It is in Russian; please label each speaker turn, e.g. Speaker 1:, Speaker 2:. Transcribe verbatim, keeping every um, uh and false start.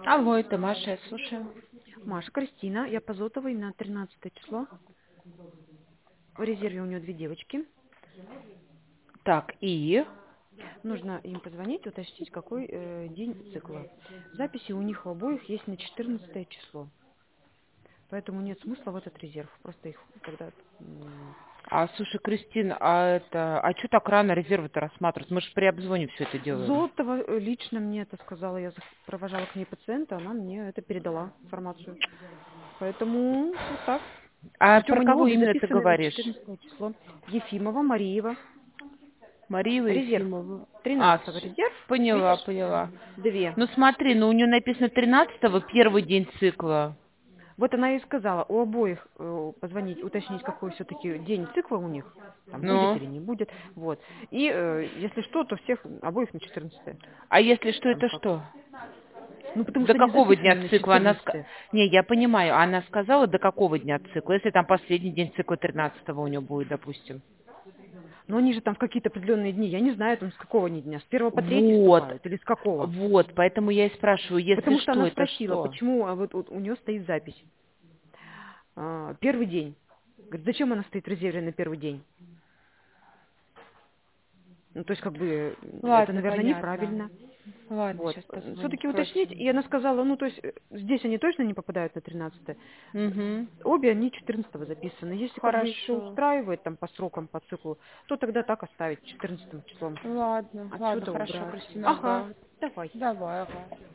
Speaker 1: Алло, это Маша, я слушаю.
Speaker 2: Маша, Кристина, я по Зотовой на тринадцатое число. В резерве у нее две девочки.
Speaker 1: Так, и?
Speaker 2: Нужно им позвонить, уточнить, какой э, день цикла. Записи у них у обоих есть на четырнадцатое число. Поэтому нет смысла в этот резерв. Просто их тогда... м,
Speaker 1: А, слушай, Кристина, а это, а что так рано резервы-то рассматривать? Мы же при обзвоне все это делаем.
Speaker 2: Зотова э, лично мне это сказала. Я зах- провожала к ней пациента, она мне это передала, информацию. Поэтому вот так.
Speaker 1: А
Speaker 2: Причем
Speaker 1: про
Speaker 2: они
Speaker 1: кого
Speaker 2: обе
Speaker 1: именно ты
Speaker 2: записаны на
Speaker 1: говоришь?
Speaker 2: четырнадцатое число. Ефимова, Мариева.
Speaker 1: Марию
Speaker 2: Резерв.
Speaker 1: Ефимову. А,
Speaker 2: тринадцатого
Speaker 1: с-
Speaker 2: резерв.
Speaker 1: поняла,
Speaker 2: Видишь?
Speaker 1: поняла.
Speaker 2: Две.
Speaker 1: Ну смотри, ну у нее написано тринадцатого первый день цикла.
Speaker 2: Вот она и сказала, у обоих э, позвонить, уточнить, какой все-таки день цикла у них, там будет
Speaker 1: Ну,
Speaker 2: или не будет. Вот. И э, если что, то всех обоих на четырнадцатое.
Speaker 1: а если что,
Speaker 2: Там
Speaker 1: это
Speaker 2: как.
Speaker 1: что?
Speaker 2: Ну, потому
Speaker 1: До
Speaker 2: что они
Speaker 1: какого дня
Speaker 2: записаны на
Speaker 1: цикла? Она ска-
Speaker 2: четырнадцатое.
Speaker 1: Не, я понимаю, она сказала, до какого дня цикла? Если там последний день цикла тринадцатого у нее будет, допустим.
Speaker 2: Но они же там в какие-то определенные дни, я не знаю, там с какого они дня, с первого по третий
Speaker 1: Вот,
Speaker 2: вступают или с какого.
Speaker 1: вот, поэтому я и спрашиваю, если
Speaker 2: Потому что
Speaker 1: что,
Speaker 2: она
Speaker 1: это
Speaker 2: спросила,
Speaker 1: что?
Speaker 2: почему а вот, вот у нее стоит запись. А, первый день. Говорит, зачем она стоит в резерве на первый день? Ну, то есть, как бы, это,
Speaker 1: Ладно,
Speaker 2: наверное,
Speaker 1: понятно.
Speaker 2: неправильно.
Speaker 1: Ладно,
Speaker 2: Вот.
Speaker 1: сейчас позвоним,
Speaker 2: Все-таки уточнить.
Speaker 1: спросим.
Speaker 2: И она сказала, ну, то есть, э, здесь они точно не попадают на тринадцатое.
Speaker 1: Угу.
Speaker 2: Обе они четырнадцатого записаны. Если как бы их все
Speaker 1: Хорошо.
Speaker 2: устраивает там по срокам, по циклу, то тогда так оставить четырнадцатым числом.
Speaker 1: Ладно, ладно,
Speaker 2: Отсюда
Speaker 1: хорошо,
Speaker 2: убрать.
Speaker 1: Кристина,
Speaker 2: Ага,
Speaker 1: ага.
Speaker 2: давай.
Speaker 1: Давай, ага.